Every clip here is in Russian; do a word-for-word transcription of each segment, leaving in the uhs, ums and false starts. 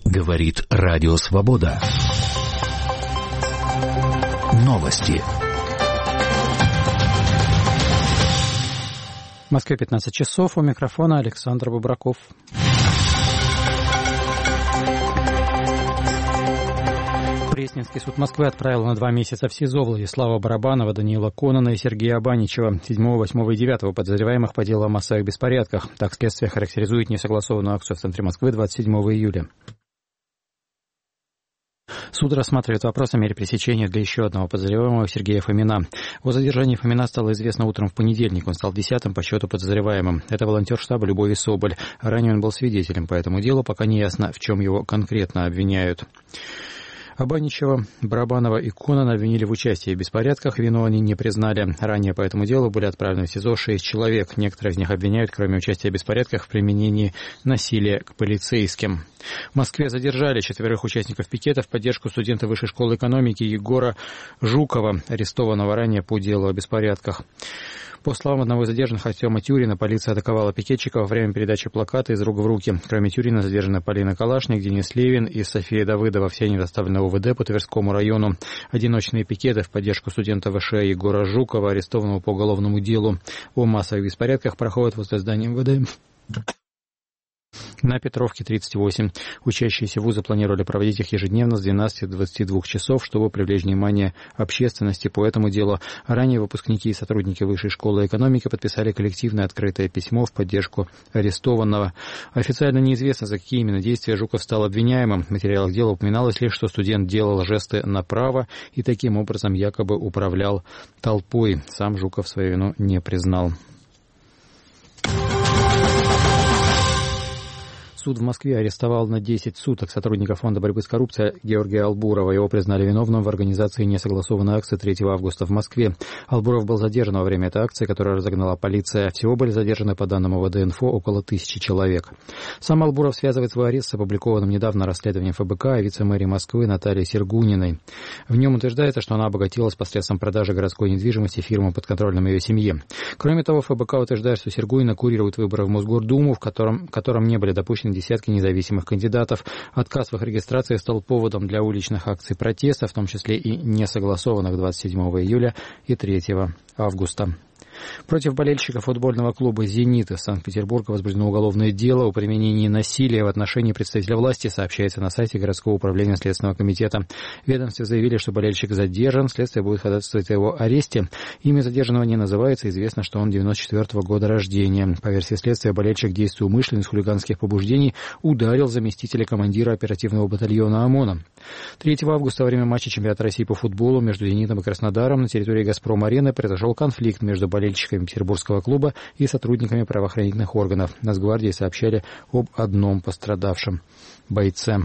Говорит Радио Свобода. Новости. В Москве пятнадцать часов. У микрофона Александр Бубраков. Пресненский суд Москвы отправил на два месяца в СИЗО Владислава Барабанова, Даниила Конона и Сергея Абаничева, седьмого, восьмого и девятого подозреваемых по делу о массовых беспорядках. Так следствие характеризует несогласованную акцию в центре Москвы двадцать седьмого июля. Суд рассматривает вопрос о мере пресечения для еще одного подозреваемого Сергея Фомина. О задержании Фомина стало известно утром в понедельник. Он стал десятым по счету подозреваемым. Это волонтер штаба Любови Соболь. Ранее он был свидетелем по этому делу, пока не ясно, в чем его конкретно обвиняют. Абаничева, Барабанова и Конона обвинили в участии в беспорядках, вину они не признали. Ранее по этому делу были отправлены в СИЗО шесть человек. Некоторых из них обвиняют, кроме участия в беспорядках, в применении насилия к полицейским. В Москве задержали четверых участников пикета в поддержку студента Высшей школы экономики Егора Жукова, арестованного ранее по делу о беспорядках. По словам одного из задержанных, Артема Тюрина, полиция атаковала пикетчиков во время передачи плаката из рук в руки. Кроме Тюрина задержаны Полина Калашник, Денис Левин и София Давыдова. Все они доставлены в ОВД по Тверскому району. Одиночные пикеты в поддержку студента ВШ Егора Жукова, арестованного по уголовному делу о массовых беспорядках, проходят возле здания МВД. На Петровке тридцать восемь. Учащиеся вуза планировали проводить их ежедневно с двенадцати до двадцати двух часов, чтобы привлечь внимание общественности по этому делу. Ранее выпускники и сотрудники Высшей школы экономики подписали коллективное открытое письмо в поддержку арестованного. Официально неизвестно, за какие именно действия Жуков стал обвиняемым. В материалах дела упоминалось лишь, что студент делал жесты направо и таким образом якобы управлял толпой. Сам Жуков свою вину не признал. Суд в Москве арестовал на десять суток сотрудника Фонда борьбы с коррупцией Георгия Албурова. Его признали виновным в организации несогласованной акции третьего августа в Москве. Албуров был задержан во время этой акции, которую разогнала полиция. Всего были задержаны, по данным ОВД-инфо, около тысячи человек. Сам Албуров связывает свой арест с опубликованным недавно расследованием ФБК о вице-мэре Москвы Наталье Сергуниной. В нем утверждается, что она обогатилась посредством продажи городской недвижимости фирмам, подконтрольным ее семье. Кроме того, ФБК утверждает, что Сергунина курирует выборы в Мосгордуму, в котором, в котором не были допущены десятки независимых кандидатов. Отказ в их регистрации стал поводом для уличных акций протеста, в том числе и несогласованных двадцать седьмого июля и третьего августа. Против болельщиков футбольного клуба «Зенит» из Санкт-Петербурга возбуждено уголовное дело о применении насилия в отношении представителя власти, сообщается на сайте городского управления Следственного комитета. В ведомстве заявили, что болельщик задержан, следствие будет ходатайствовать о его аресте. Имя задержанного не называется, известно, что он девяносто четвёртого года рождения. По версии следствия, болельщик, действуя умышленно из хулиганских побуждений, ударил заместителя командира оперативного батальона ОМОНа. третьего августа во время матча чемпионата России по футболу между «Зенитом» и Краснодаром на территории «Газпром-арены» произошел конфликт между болельщиками петербургского клуба и сотрудниками правоохранительных органов. Нацгвардии сообщали об одном пострадавшем бойце.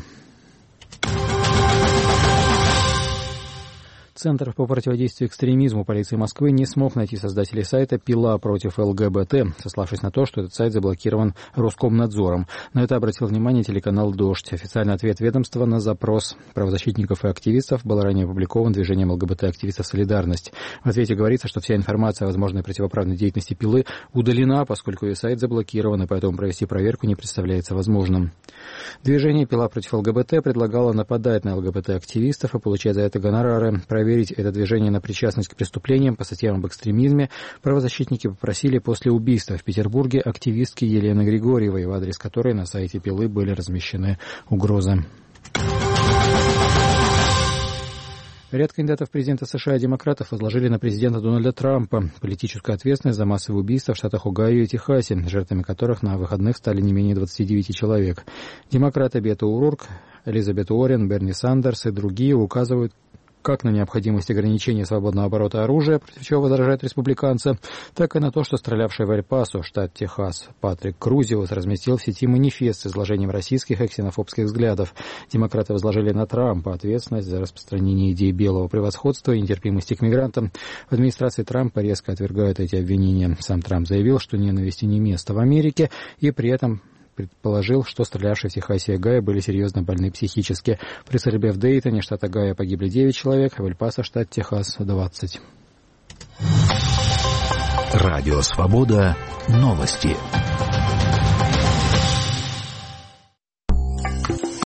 Центр по противодействию экстремизму полиции Москвы не смог найти создателей сайта «Пила против ЛГБТ», сославшись на то, что этот сайт заблокирован Роскомнадзором. На это обратил внимание телеканал «Дождь». Официальный ответ ведомства на запрос правозащитников и активистов был ранее опубликован движением ЛГБТ-активистов «Солидарность». В ответе говорится, что вся информация о возможной противоправной деятельности «Пилы» удалена, поскольку ее сайт заблокирован, и поэтому провести проверку не представляется возможным. Движение «Пила против ЛГБТ» предлагало нападать на ЛГБТ-активистов и получать за это гонорары. Проверить это движение на причастность к преступлениям по статьям об экстремизме правозащитники попросили после убийства в Петербурге активистки Елены Григорьевой, в адрес которой на сайте «Пилы» были размещены угрозы. Ряд кандидатов в президенты США и демократов возложили на президента Дональда Трампа политическую ответственность за массовые убийства в штатах Огайо и Техасе, жертвами которых на выходных стали не менее двадцати девяти человек. Демократы Бето О'Рурк, Элизабет Уоррен, Берни Сандерс и другие указывают как на необходимость ограничения свободного оборота оружия, против чего возражают республиканцы, так и на то, что стрелявший в Эль-Пасо, штат Техас, Патрик Крузиус разместил в сети манифест с изложением российских и ксенофобских взглядов. Демократы возложили на Трампа ответственность за распространение идей белого превосходства и нетерпимости к мигрантам. В администрации Трампа резко отвергают эти обвинения. Сам Трамп заявил, что ненависти не место в Америке, и при этом предположил, что стрелявшие в Техасе и Огайо были серьезно больны психически. При стрельбе в Дейтоне, штат Огайо, погибли девять человек, а в Эль-Пасо, штат Техас, двадцать. Радио «Свобода». Новости.